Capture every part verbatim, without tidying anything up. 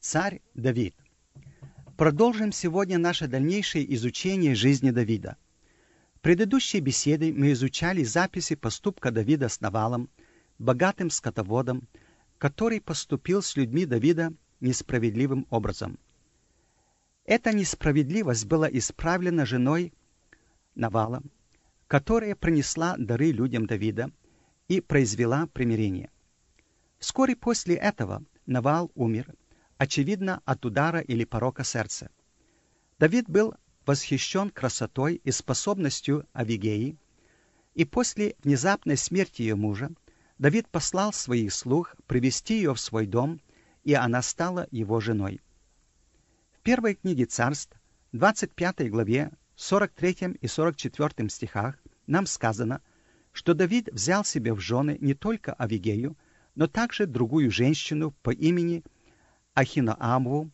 Царь Давид. Продолжим сегодня наше дальнейшее изучение жизни Давида. В предыдущей беседе мы изучали записи поступка Давида с Навалом, богатым скотоводом, который поступил с людьми Давида несправедливым образом. Эта несправедливость была исправлена женой Навала, которая принесла дары людям Давида и произвела примирение. Вскоре после этого Навал умер, очевидно, от удара или порока сердца. Давид был восхищен красотой и способностью Авигеи, и после внезапной смерти ее мужа Давид послал своих слуг привести ее в свой дом, и она стала его женой. В первой книге Царств, двадцать пятой главе, сорок третьем и сорок четвёртом стихах нам сказано, что Давид взял себе в жены не только Авигею, но также другую женщину по имени Ахиноамову,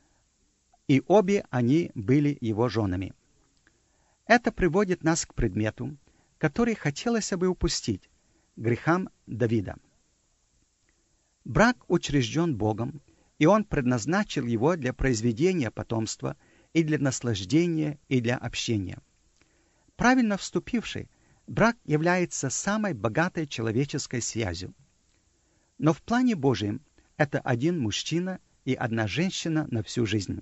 и обе они были его женами. Это приводит нас к предмету, который хотелось бы упустить, грехам Давида. Брак учрежден Богом, и Он предназначил его для произведения потомства и для наслаждения, и для общения. Правильно вступивший, брак является самой богатой человеческой связью. Но в плане Божьем это один мужчина и одна женщина на всю жизнь.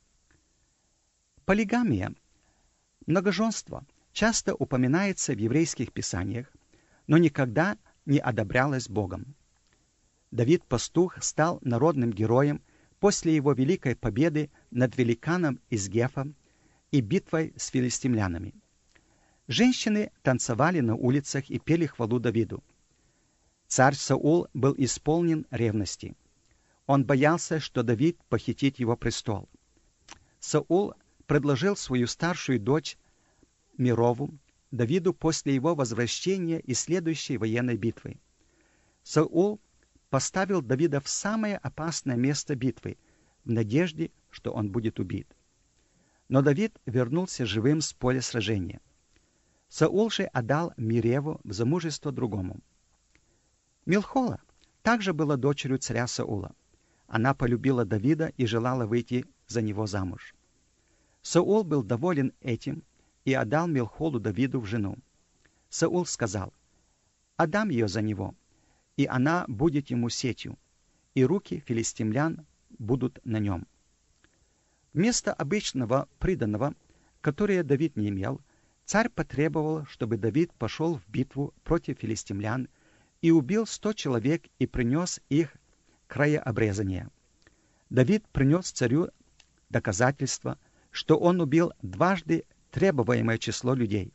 Полигамия, многоженство, часто упоминается в еврейских писаниях, но никогда не одобрялось Богом. Давид-пастух стал народным героем после его великой победы над великаном из Гефа и битвой с филистимлянами. Женщины танцевали на улицах и пели хвалу Давиду. Царь Саул был исполнен ревности. Он боялся, что Давид похитит его престол. Саул предложил свою старшую дочь Мирову Давиду после его возвращения из следующей военной битвы. Саул поставил Давида в самое опасное место битвы, в надежде, что он будет убит. Но Давид вернулся живым с поля сражения. Саул же отдал Миреву в замужество другому. Милхола также была дочерью царя Саула. Она полюбила Давида и желала выйти за него замуж. Саул был доволен этим и отдал Милхолу Давиду в жену. Саул сказал: «Отдам ее за него, и она будет ему сетью, и руки филистимлян будут на нем». Вместо обычного приданого, которое Давид не имел, царь потребовал, чтобы Давид пошел в битву против филистимлян и убил сто человек и принес их краеобрезание. Давид принес царю доказательство, что он убил дважды требуемое число людей.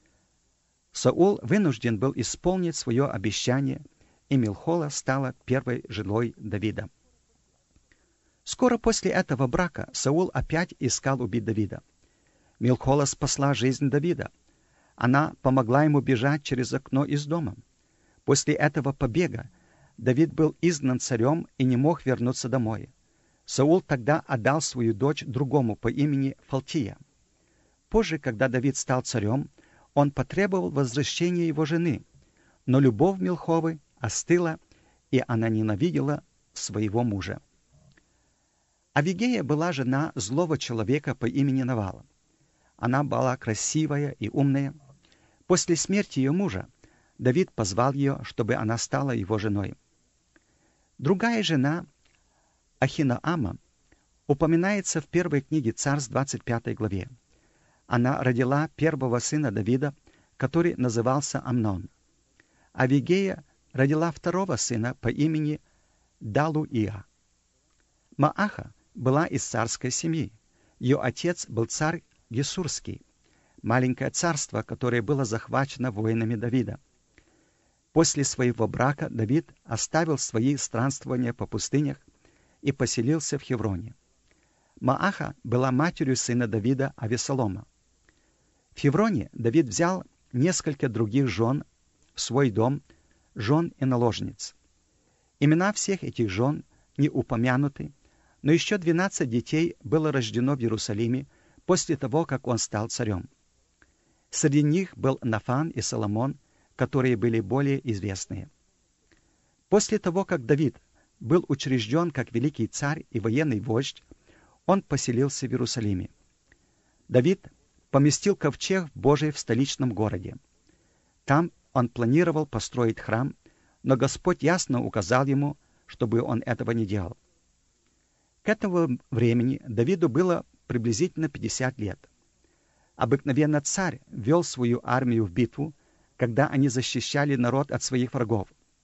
Саул вынужден был исполнить свое обещание, и Милхола стала первой женой Давида. Скоро после этого брака Саул опять искал убить Давида. Милхола спасла жизнь Давида. Она помогла ему бежать через окно из дома. После этого побега Давид был изгнан царем и не мог вернуться домой. Саул тогда отдал свою дочь другому по имени Фалтия. Позже, когда Давид стал царем, он потребовал возвращения его жены, но любовь Милхолы остыла, и она ненавидела своего мужа. Авигея была жена злого человека по имени Навала. Она была красивая и умная. После смерти ее мужа Давид позвал ее, чтобы она стала его женой. Другая жена, Ахиноама, упоминается в первой книге Царств двадцать пятой главе. Она родила первого сына Давида, который назывался Амнон. Авигея родила второго сына по имени Далуия. Мааха была из царской семьи. Ее отец был царь Гесурский, маленькое царство, которое было захвачено воинами Давида. После своего брака Давид оставил свои странствования по пустынях и поселился в Хевроне. Мааха была матерью сына Давида Авесолома. В Хевроне Давид взял несколько других жен в свой дом, жен и наложниц. Имена всех этих жен не упомянуты, но еще двенадцать детей было рождено в Иерусалиме после того, как он стал царем. Среди них был Нафан и Соломон, которые были более известные. После того, как Давид был учрежден как великий царь и военный вождь, он поселился в Иерусалиме. Давид поместил ковчег Божий в столичном городе. Там он планировал построить храм, но Господь ясно указал ему, чтобы он этого не делал. К этому времени Давиду было приблизительно пятьдесят лет. Обыкновенно царь вел свою армию в битву, когда они защищали народ от своих врагов.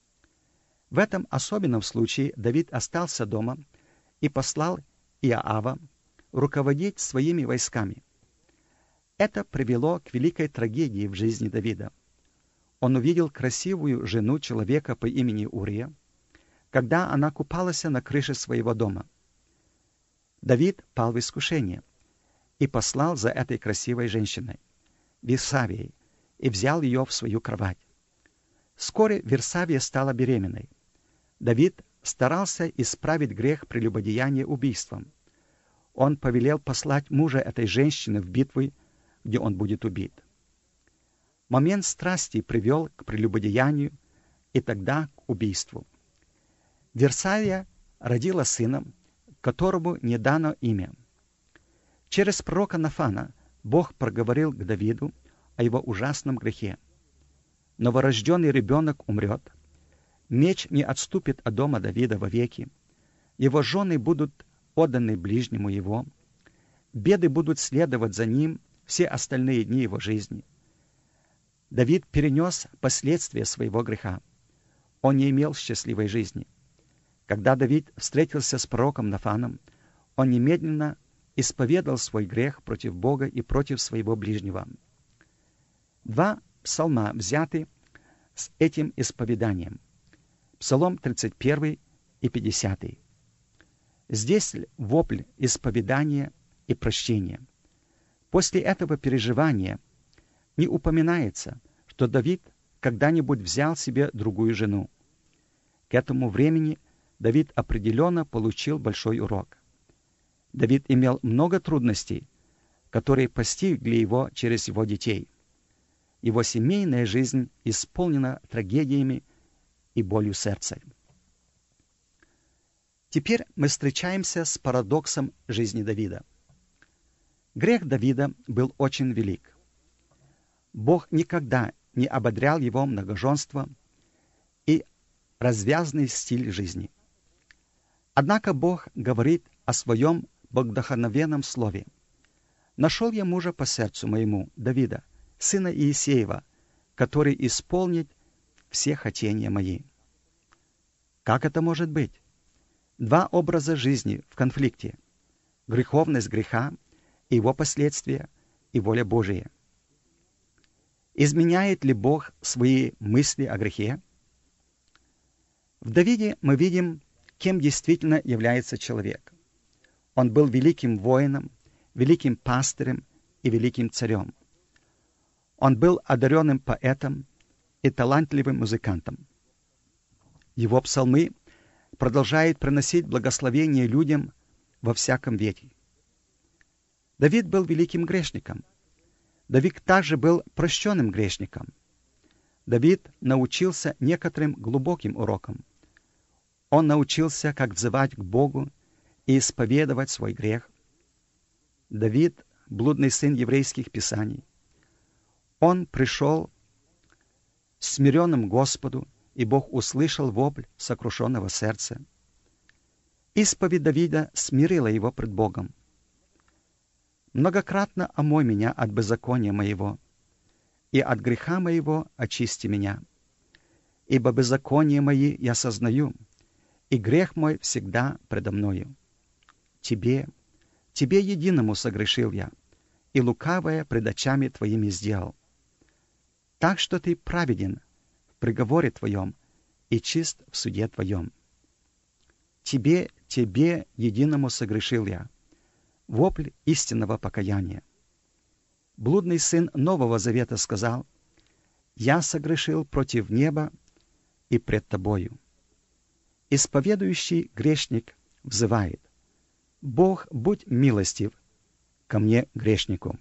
В этом особенном случае Давид остался дома и послал Иоава руководить своими войсками. Это привело к великой трагедии в жизни Давида. Он увидел красивую жену человека по имени Урия, когда она купалась на крыше своего дома. Давид пал в искушение и послал за этой красивой женщиной, Версавией, и взял ее в свою кровать. Вскоре Версавия стала беременной. Давид старался исправить грех прелюбодеяния убийством. Он повелел послать мужа этой женщины в битву, где он будет убит. Момент страсти привел к прелюбодеянию и тогда к убийству. Версавия родила сына, которому не дано имя. Через пророка Нафана Бог проговорил к Давиду о его ужасном грехе. Новорожденный ребенок умрет, меч не отступит от дома Давида вовеки, его жены будут отданы ближнему его, беды будут следовать за ним все остальные дни его жизни. Давид перенес последствия своего греха. Он не имел счастливой жизни. Когда Давид встретился с пророком Нафаном, он немедленно исповедал свой грех против Бога и против своего ближнего. Два псалма взяты с этим исповеданием. Псалом тридцать первый и пятидесятый. Здесь вопль исповедания и прощения. После этого переживания не упоминается, что Давид когда-нибудь взял себе другую жену. К этому времени Давид определенно получил большой урок. Давид имел много трудностей, которые постигли его через его детей. Его семейная жизнь исполнена трагедиями и болью сердца. Теперь мы встречаемся с парадоксом жизни Давида. Грех Давида был очень велик. Бог никогда не ободрял его многоженство и развязный стиль жизни. Однако Бог говорит о своем богодухновенном слове. «Нашел я мужа по сердцу моему, Давида, сына Иисеева, который исполнит все хотения мои». Как это может быть? Два образа жизни в конфликте. Греховность греха и его последствия, и воля Божия. Изменяет ли Бог свои мысли о грехе? В Давиде мы видим, кем действительно является человек. Он был великим воином, великим пастырем и великим царем. Он был одаренным поэтом и талантливым музыкантом. Его псалмы продолжают приносить благословение людям во всяком веке. Давид был великим грешником. Давид также был прощенным грешником. Давид научился некоторым глубоким урокам. Он научился, как взывать к Богу и исповедовать свой грех. Давид — блудный сын еврейских писаний. Он пришел смиренным Господу, и Бог услышал вопль сокрушенного сердца. Исповедь Давида смирила его пред Богом. «Многократно омой меня от беззакония моего, и от греха моего очисти меня. Ибо беззаконие мои я сознаю, и грех мой всегда предо мною. Тебе, Тебе единому согрешил я, и лукавое пред очами Твоими сделал. Так что Ты праведен в приговоре Твоем и чист в суде Твоем. Тебе, Тебе единому согрешил я». Вопль истинного покаяния. Блудный сын Нового Завета сказал: «Я согрешил против неба и пред Тобою». Исповедующий грешник взывает: «Бог, будь милостив ко мне, грешнику».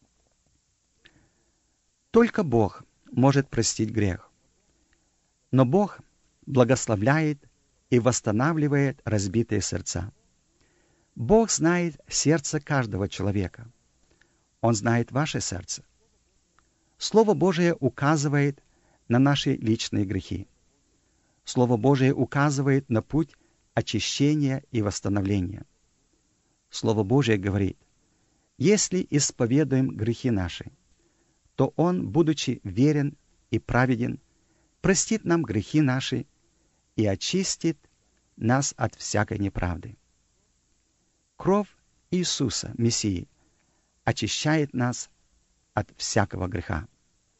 Только Бог может простить грех. Но Бог благословляет и восстанавливает разбитые сердца. Бог знает сердце каждого человека. Он знает ваше сердце. Слово Божие указывает на наши личные грехи. Слово Божие указывает на путь очищения и восстановления. Слово Божие говорит: если исповедуем грехи наши, то Он, будучи верен и праведен, простит нам грехи наши и очистит нас от всякой неправды. Кровь Иисуса, Мессии, очищает нас от всякого греха.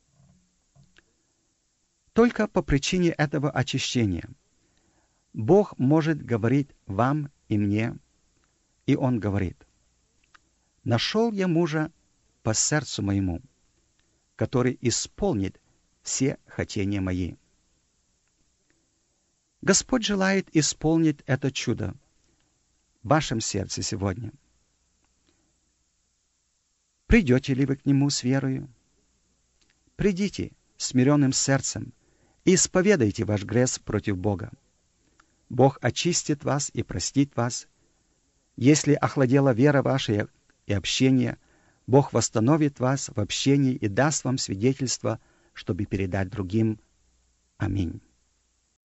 Только по причине этого очищения Бог может говорить вам и мне, и Он говорит: «Нашел я мужа по сердцу моему, который исполнит все хотения мои». Господь желает исполнить это чудо в вашем сердце сегодня. Придете ли вы к Нему с верою? Придите смиренным сердцем и исповедайте ваш грех против Бога. Бог очистит вас и простит вас. Если охладела вера ваша и общение, Бог восстановит вас в общении и даст вам свидетельство, чтобы передать другим. Аминь.